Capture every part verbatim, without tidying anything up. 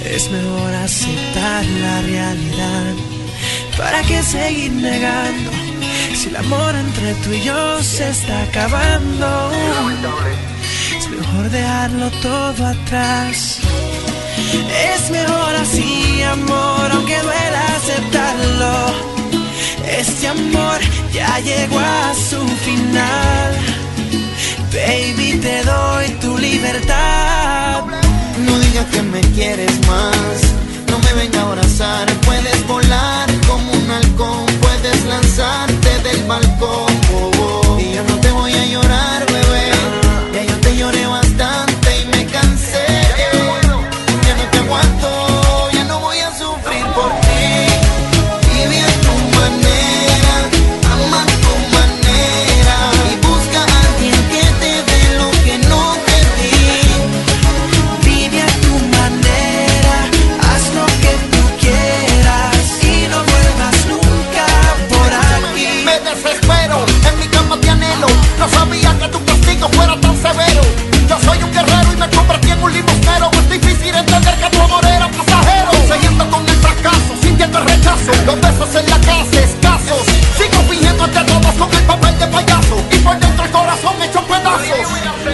Es mejor aceptar la realidad. ¿Para qué seguir negando si el amor entre tú y yo se está acabando? Es mejor dejarlo todo atrás. Es mejor así, amor, aunque duela aceptarlo. Este amor ya llegó a su final. Baby, te doy tu libertad. No digas que me quieres más, no me venga a abrazar. Puedes volar como un halcón, puedes lanzarte del balcón, oh, oh. Y yo no te voy a llorar, bebé. Ya yo te lloré bastante y me cansé. Ya no te aguanto, ya no voy a sufrir por ti. Vive a tu manera, ama a tu manera, y busca a alguien que te dé lo que no te di. Vive a tu manera, haz lo que tú quieras y no vuelvas nunca por aquí. Me desespero, en mi cama te anhelo. No sabía que tu castigo fuera tan severo. Yo soy un guerrero y me convertí en un limosnero. Es difícil entender que tu amor era pasajero. Siguiendo con el fracaso, sintiendo el rechazo. Los besos en la casa escasos. Sigo fingiendo ante todos con el papel de payaso. Y por dentro el corazón hecho pedazos.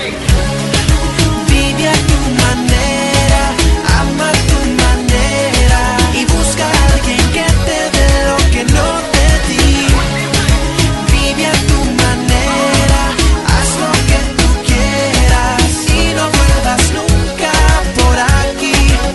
Vive a tu manera, ama a tu manera, y busca a alguien que te dé lo que no te di. Vive a tu manera, haz lo que tú quieras y no vuelvas nunca por aquí.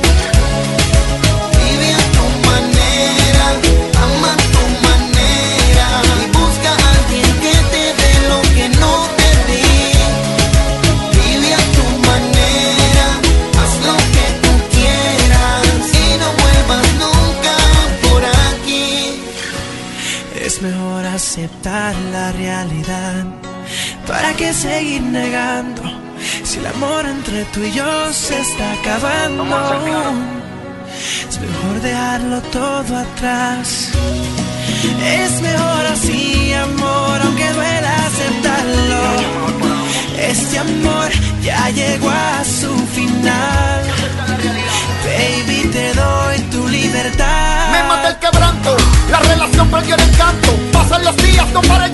Vive a tu manera, ama a tu manera, y busca a alguien que te dé lo que no te di. Vive a tu manera, haz lo que tú quieras y no vuelvas nunca por aquí. Es mejor aceptar la realidad. ¿Para qué seguir negando si el amor entre tú y yo se está acabando? Es mejor dejarlo todo atrás. Es mejor así, amor, aunque duela aceptarlo. Este amor ya llegó a su final. Baby, te doy tu libertad. Me mata el quebranto, la relación perdió el encanto. Pasan los días, no para